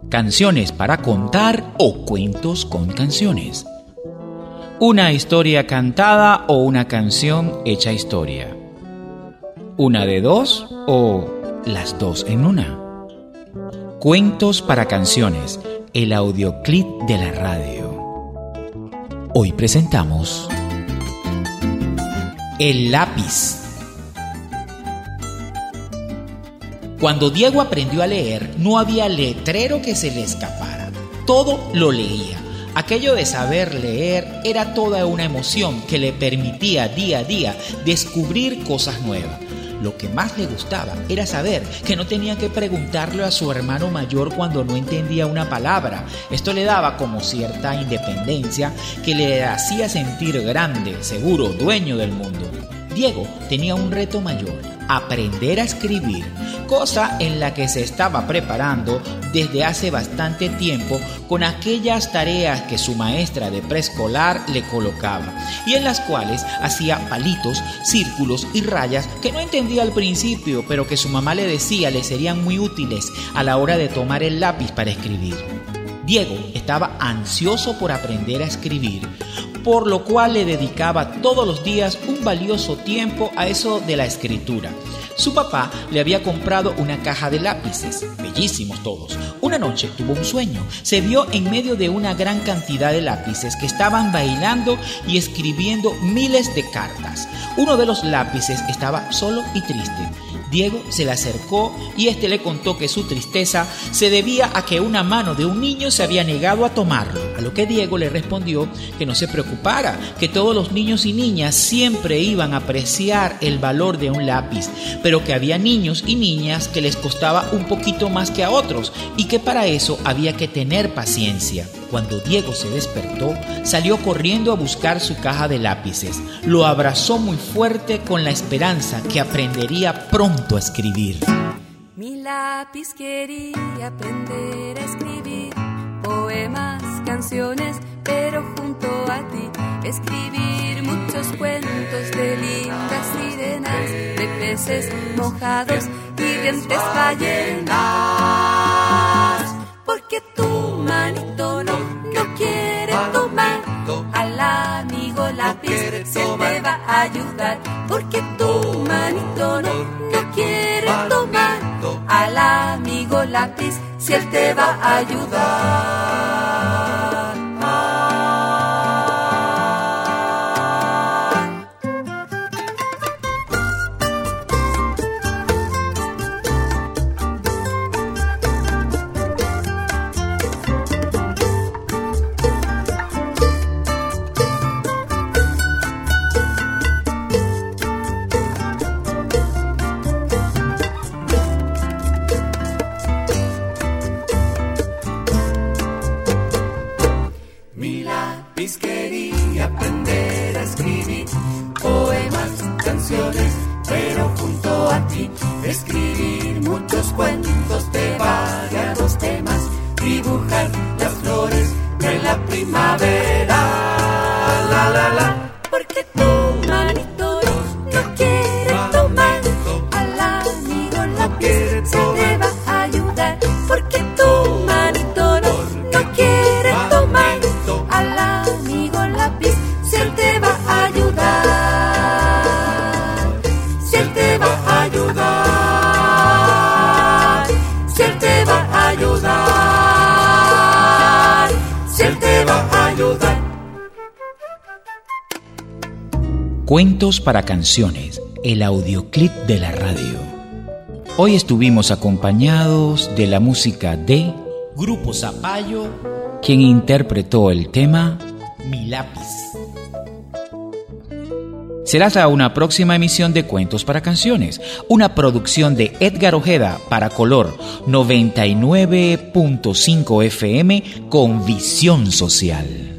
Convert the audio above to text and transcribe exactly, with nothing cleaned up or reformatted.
canciones para contar o cuentos con canciones. Una historia cantada o una canción hecha historia. Una de dos o las dos en una. Cuentos para canciones, el audioclip de la radio. Hoy presentamos El lápiz. Cuando Diego aprendió a leer, no había letrero que se le escapara. Todo lo leía. Aquello de saber leer era toda una emoción que le permitía día a día descubrir cosas nuevas. Lo que más le gustaba era saber que no tenía que preguntarle a su hermano mayor cuando no entendía una palabra. Esto le daba como cierta independencia que le hacía sentir grande, seguro, dueño del mundo. Diego tenía un reto mayor: aprender a escribir, cosa en la que se estaba preparando desde hace bastante tiempo con aquellas tareas que su maestra de preescolar le colocaba y en las cuales hacía palitos, círculos y rayas que no entendía al principio, pero que su mamá le decía le serían muy útiles a la hora de tomar el lápiz para escribir. Diego estaba ansioso por aprender a escribir, por lo cual le dedicaba todos los días un valioso tiempo a eso de la escritura. Su papá le había comprado una caja de lápices, bellísimos todos. Una noche tuvo un sueño. Se vio en medio de una gran cantidad de lápices que estaban bailando y escribiendo miles de cartas. Uno de los lápices estaba solo y triste. Diego se le acercó y este le contó que su tristeza se debía a que una mano de un niño se había negado a tomarlo, a lo que Diego le respondió que no se preocupara, que todos los niños y niñas siempre iban a apreciar el valor de un lápiz, pero que había niños y niñas que les costaba un poquito más que a otros y que para eso había que tener paciencia. Cuando Diego se despertó, salió corriendo a buscar su caja de lápices. Lo abrazó muy fuerte con la esperanza que aprendería pronto a escribir. Mi lápiz quería aprender a escribir poemas, canciones, pero junto a ti escribir muchos cuentos de lindas sirenas, de peces mojados y dientes ballenas. Porque tu manito no, no quiere tomar al amigo lápiz, si él te va a ayudar. Porque tu manito no, no quiere tomar al amigo lápiz, si él te va a ayudar. Quería aprender a escribir poemas, canciones, pero junto a ti escribir muchos cuentos de variados temas, dibujar las flores de la primavera. La la la. Porque tu manito no quiere tomar al amigo lápiz, se te va a ayudar. Porque tu manito no, no quiere tomar al amigo lápiz, si él te va a ayudar, si él te va a ayudar, si él te va a ayudar, si él te va a ayudar. Cuentos para canciones, el audioclip de la radio. Hoy estuvimos acompañados de la música de Grupo Zapallo, quien interpretó el tema Mi lápiz. Será hasta una próxima emisión de Cuentos para Canciones, una producción de Edgar Ojeda para Color noventa y nueve punto cinco F M con visión social.